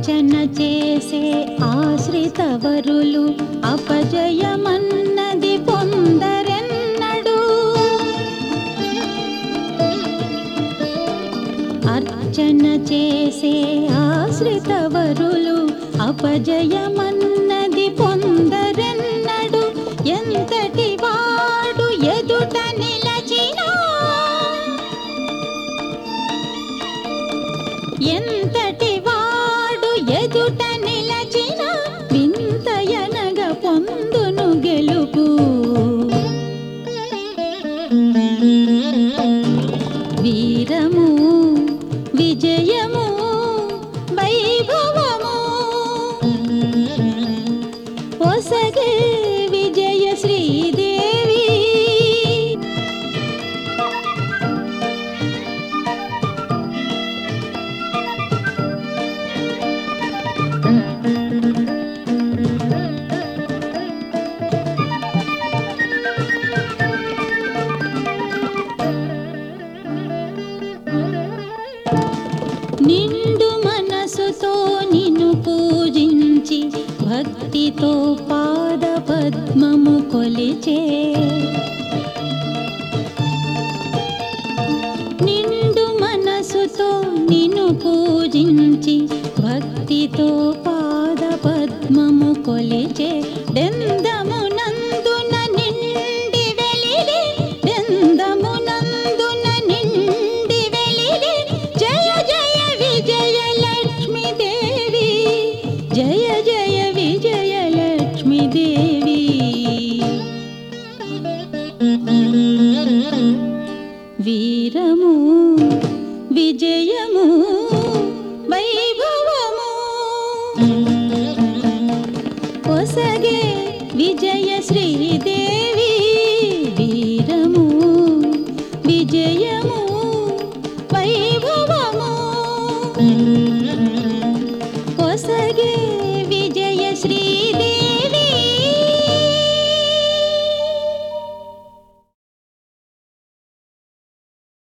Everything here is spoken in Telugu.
అర్చన చేసే ఆశ్రితవరులు అపజయమన్నది పొందరెన్నడు. అర్చన చేసే ఆశ్రితవరులు అపజయమన్నది పొందరెన్నడు. ఎంతటి వాడు ఎదుట నిలచినా, ఎంతటి వాడు ఎదుట నిలచిన వింతయనగ పొందును గెలుపు. వీరము విజయము వైభవము ఒసగే విజయ శ్రీదేవి. నిండు మనసుతో నిన్ను పూజించి భక్తితో పాద పద్మము కొలిచే, నిండు మనసుతో నిన్ను పూజించి భక్తితో పాద పద్మము కొలిచే. డెందమునందున నిండి వెలిలి, డెందమునందున నిండి వెలిలి. జయ జయ విజయ లక్ష్మీ దేవి, జయ జయ విజయ లక్ష్మీ దేవి. వీరము విజయము వైభవము ఒసగే విజయ శ్రీదేవి. వీరము విజయము వైభవము